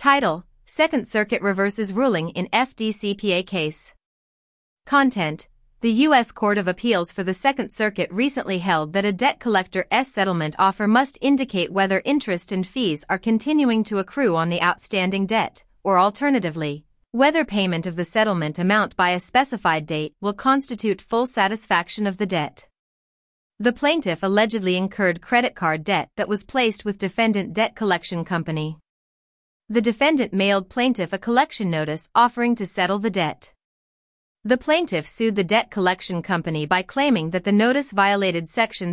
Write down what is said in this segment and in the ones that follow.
Title: Second Circuit reverses ruling in FDCPA case. Content: The U.S. Court of Appeals for the Second Circuit recently held that a debt collector's settlement offer must indicate whether interest and fees are continuing to accrue on the outstanding debt, or alternatively, whether payment of the settlement amount by a specified date will constitute full satisfaction of the debt. The plaintiff allegedly incurred credit card debt that was placed with defendant debt collection company. The defendant mailed plaintiff a collection notice offering to settle the debt. The plaintiff sued the debt collection company by claiming that the notice violated Section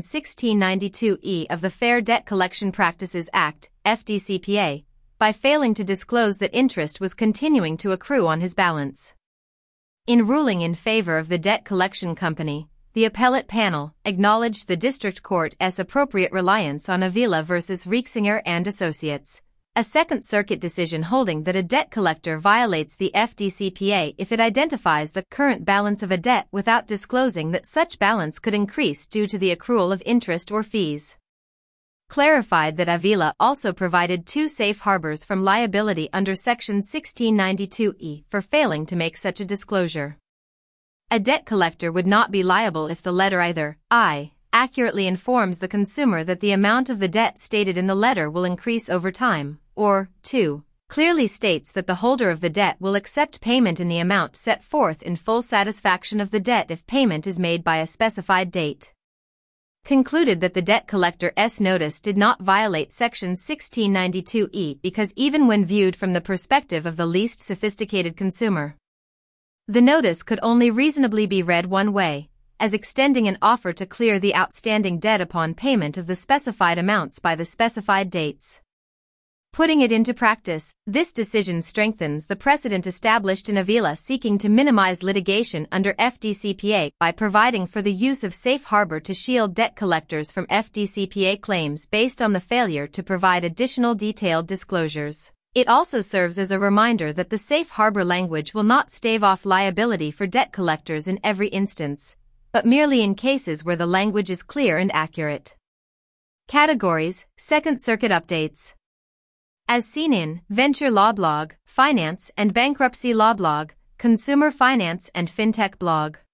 1692E of the Fair Debt Collection Practices Act, FDCPA, by failing to disclose that interest was continuing to accrue on his balance. In ruling in favor of the debt collection company, the appellate panel acknowledged the district court's appropriate reliance on Avila v. Reixinger and Associates, a Second Circuit decision holding that a debt collector violates the FDCPA if it identifies the current balance of a debt without disclosing that such balance could increase due to the accrual of interest or fees. Clarified that Avila also provided two safe harbors from liability under Section 1692E for failing to make such a disclosure. A debt collector would not be liable if the letter either I. accurately informs the consumer that the amount of the debt stated in the letter will increase over time, or 2. clearly states that the holder of the debt will accept payment in the amount set forth in full satisfaction of the debt if payment is made by a specified date. Concluded that the debt collector's notice did not violate Section 1692E because even when viewed from the perspective of the least sophisticated consumer, the notice could only reasonably be read one way, as extending an offer to clear the outstanding debt upon payment of the specified amounts by the specified dates. Putting it into practice, this decision strengthens the precedent established in Avila seeking to minimize litigation under FDCPA by providing for the use of safe harbor to shield debt collectors from FDCPA claims based on the failure to provide additional detailed disclosures. It also serves as a reminder that the safe harbor language will not stave off liability for debt collectors in every instance, but merely in cases where the language is clear and accurate. Categories: Second Circuit updates. As seen in Venture Law Blog, Finance and Bankruptcy Law Blog, Consumer Finance and FinTech Blog.